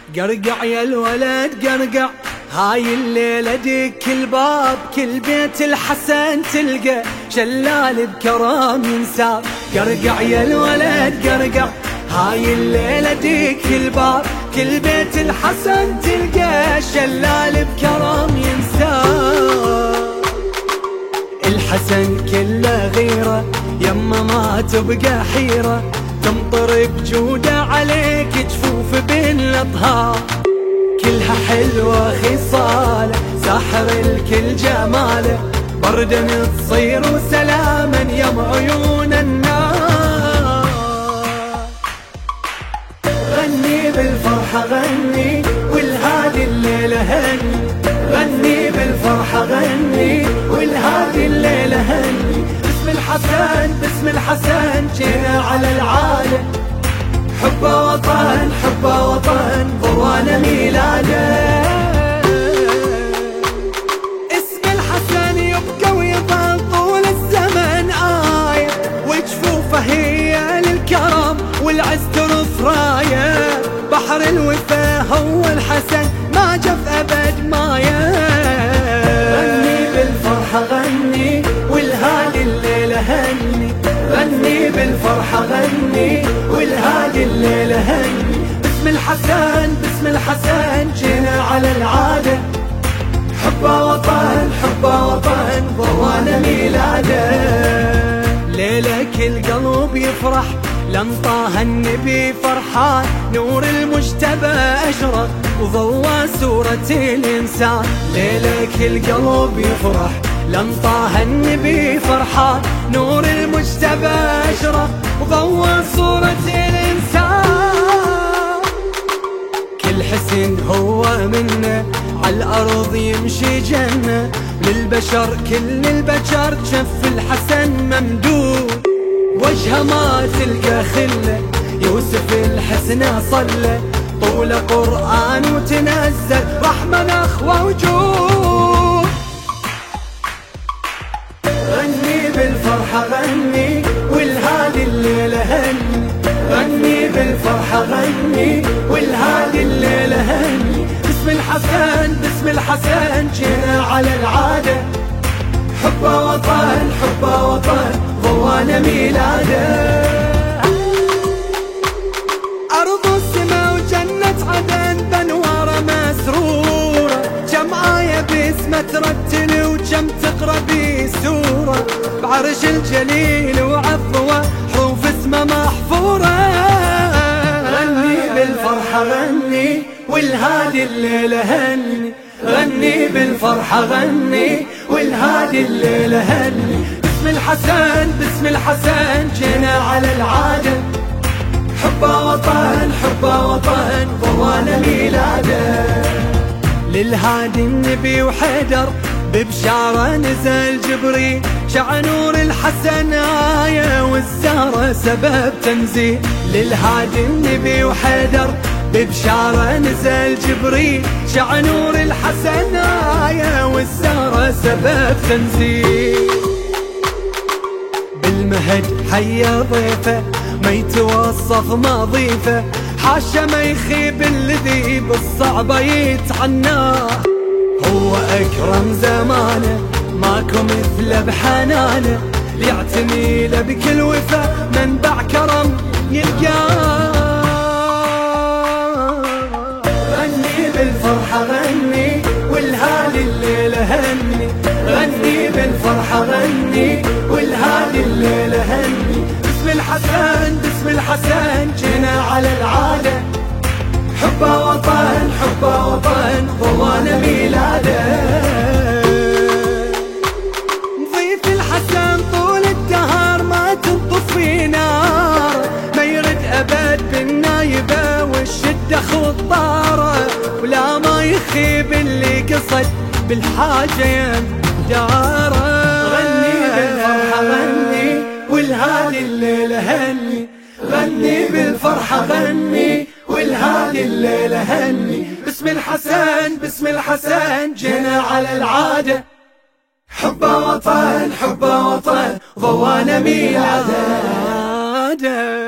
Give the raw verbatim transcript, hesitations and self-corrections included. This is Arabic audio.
قرقع يا الولد قرقع، هاي الليلة ديك الباب، كل بيت الحسن تلقى شلال بكرم ينساب. قرقع يا الولد قرقع، هاي الليلة ديك الباب، كل بيت الحسن تلقى شلال بكرم ينساب. الحسن كله غيرة، يما ما تبقى حيرة، تمطر بجودة عليك جفوف بين الأطهار، كلها حلوة خصاله، ساحر الكل جماله، بردا تصير وسلاما يم عيون النار. غني بالفرحة غني، والهادي الليلة هني، غني بالفرحة غني، والهادي الليلة هني. باسم الحسن باسم الحسن جينا على العالم، حبه وطن حبه وطن ضوانا ميلاده. اسم الحسن يبقى ويظل طول الزمن آية، وجفوفه هي للكرم والعز ترف راية، بحر الوفا هو الحسن ما جف أبد مايه. غني بالفرحة غني، والهادي الليلة هني، غني بالفرحة غني، والهادي الليلة هني. باسم الحسن باسم الحسن جينا على العادة، حبه وطن حبه وطن ضوانا ميلاده. ليلة كل قلب يفرح، لن طه النبي فرحان، نور المجتبى أشرق وضوى سورة الإنسان. ليلة كل قلب يفرح، لن طه النبي فرحان، نور المجتبى أشرق وضوى صورة الإنسان. كل حسن هو منه، على الأرض يمشي جنة، للبشر كل البشر شف الحسن ممدود، وجهه ما تلقى خله، يوسف الحسنى صلى، طول قرآن وتنزل رحمة نخوة وجود. غني بالفرحة غني، والهادي الليلة هني، غني بالفرحة غني، والهادي الليلة هني. باسم الحسن باسم الحسن جينا على العادة، حبه وطن حبه وطن ضوانا ميلاده. أرض السما وجنة عدن بانوارة مسرورة، كم آية باسمه ترتل وكم تقرأ بسورة، بعرش الجليل وعفوه حروف اسمه محفورة. غني بالفرحة غني، والهادي الليلة هني، غني بالفرحة غني، والهادي الليلة هني. باسم الحسن باسم الحسن جينا على العادة، حبه وطن حبه وطن ضوانا ميلاده. للهادي النبي وحيدر ببشارة نزل جبريل، شع نور الحسن آية والزهرة سبب تنزيل. للهادي النبي وحيدر ببشارة نزل جبريل، شع نور الحسن آية والزهرة سبب تنزيل. بالمهد حيا ضيفه، ما يتوصف ما ضيفه، حاشا ما يخيب الذي بالصعبة يتعناه، هو أكرم زمانه ماكو مثله بحنانه، يعتني له بكل وفا منبع كرم يلقاه. غني بالفرحة غني، والهادي الليلة هني، غني بالفرحة غني، والهادي الليلة هني. باسم الحسن باسم الحسن جينا على العادة، حبه وطن حبه وطن ضوانا ميلاده. ضيف الحسن طول الدهر ما تنطفي نار، ما يرد أبد بالنايبة والشدة خطارة، ولا ما يخيب اللي قصد بالحاجة ينداره. غني بالفرحة غني، والهادي الليلة هني، غني بالفرحة غني، والهادي الليلة هني. باسم الحسن باسم الحسن جينا على العادة، حبه وطن حبه وطن ضوانا ميلاده.